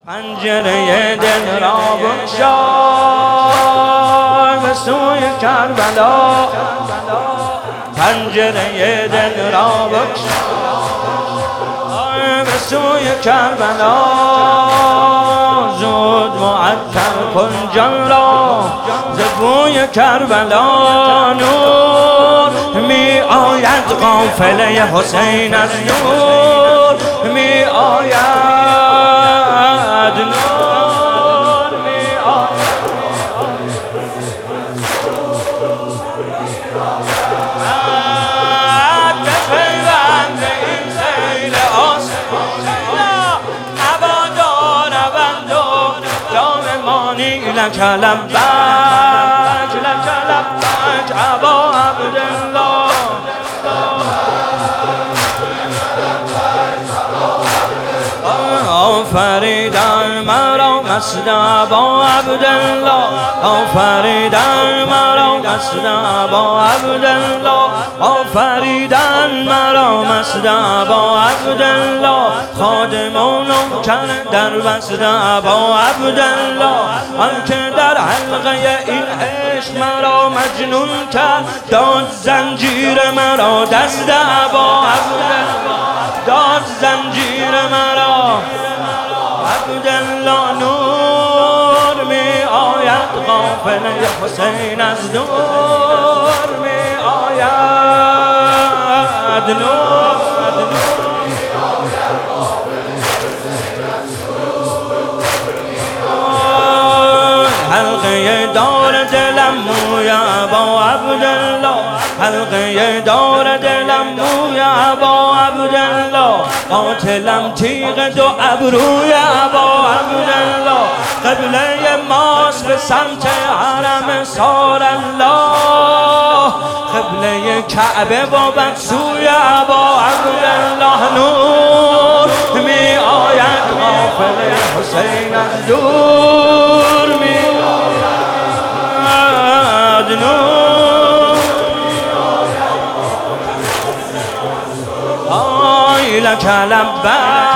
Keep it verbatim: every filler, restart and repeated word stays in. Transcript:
پنجره دل را بگشای به سوی کربلا، پنجره دل را بگشای به سوی کربلا. زود معطر کن جان را ز بوی کربلا. نور می آید قافله حسین از نور می آید، نور می آید. به پیوند این سیل آسمان ابدا روند و جام مانی لک لبک لک لبک ابا عبدالله. آفریدن مرا قصد ابا عبدالله، آفریدن مرا قصد ابا عبدالله، آفریدن مرا قصد ابا عبدالله. خادمان و نوکر در وصد ابا عبدالله، آنکه در حلقه این عشق مرا مجنون کرد، داد زنجیر مرا دست ابا عبدالله، داد زنجیر مرا عبدالله. نور می آید قافله حسین از نور می آید، نور حلقه دار دلم موی ابا عبدالله، حلقه دار دلم موی ابا عبدالله. قاتلم تیغ دو ابروی ابا عبدالله، قبله ماست به سمت حرم سار الله، قبله کعبه با بکسوی ابا عبدالله. نور می آید قافله حسین از دور می آید، نور آی لک لبک